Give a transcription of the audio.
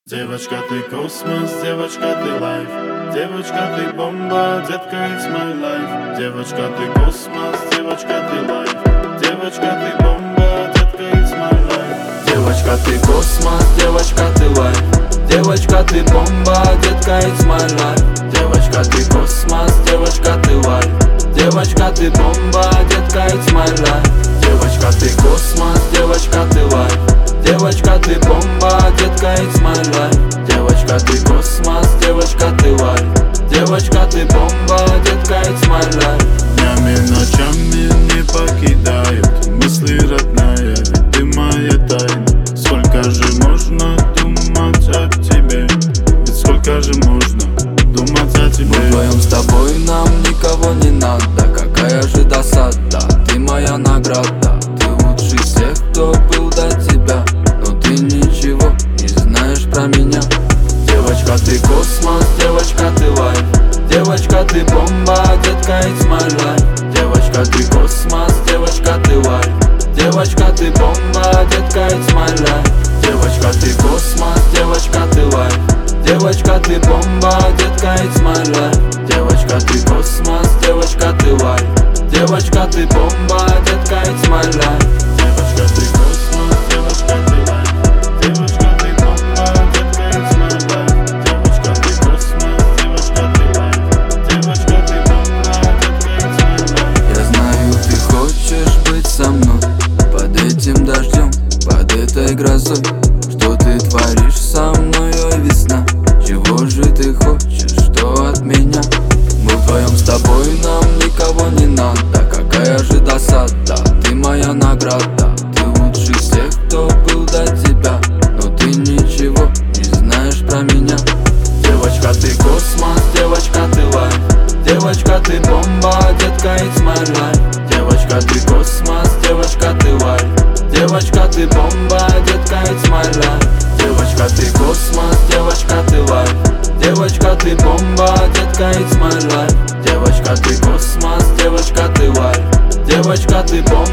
Девочка, ты космос, девочка, ты лайф. Девочка, ты бомба, детка, it's my life. Девочка, ты космос, девочка, ты лайф. Девочка, ты бомба, детка, it's my life. Девочка, ты космос, девочка, ты лайф. Девочка, ты бомба, детка, it's my life. Девочка, ты космос, девочка, ты лайф. Девочка, ты бомба, детка, it's my life. Девочка, ты космос, девочка, ты лайф. Девочка, ты бомба, детка, it's my life. Девочка, ты космос, девочка, ты лайф. Девочка, ты бомба, детка, it's my life. Днями, ночами не покидают мысли, родная, ведь ты моя тайна. Сколько же можно думать о тебе? Ведь сколько же можно думать о тебе? Мы вдвоем с тобой, нам никого не надо. Какая же досада, ты моя награда. Ты лучший из всех, кто был до тебя. Но ты ничего не знаешь про меня. Девочка, ты космос, девочка, ты лайф. Девочка, ты бомба, детка, it's my life. Девочка, ты космос, девочка, ты лайф. Девочка, ты бомба, детка, it's my life. Девочка, ты космос, девочка, ты лайф. Девочка, ты бомба, детка, it's my life. Девочка, ты космос, девочка, ты лайф. Девочка, ты бомба, детка, it's my life. Девочка, ты космос, девочка, ты лайф. Девочка, ты бомба, детка, it's my life. Девочка, ты космос, девочка, ты лайф. Девочка, ты бомба, детка, it's my life. Я знаю, ты хочешь быть со мной под этим дождем, под этой грозой. Что ты творишь со мной, ой, весна? Чего же ты хочешь, что от меня? Мы вдвоем с тобой, нам никого не надо. Какая же досада, ты моя награда. Ты лучший из всех, кто был до тебя. Но ты ничего не знаешь про меня. Девочка, ты космос, девочка, ты лайф. Девочка, ты бомба, детка, it's my life. Девочка, ты космос, девочка, ты лайф. Девочка, ты бомба, детка, it's my life. Девочка, ты космос, девочка, ты лайф. Девочка, ты бомба, детка, it's my life. Девочка, ты космос, девочка, ты лайф. Девочка, ты бомба.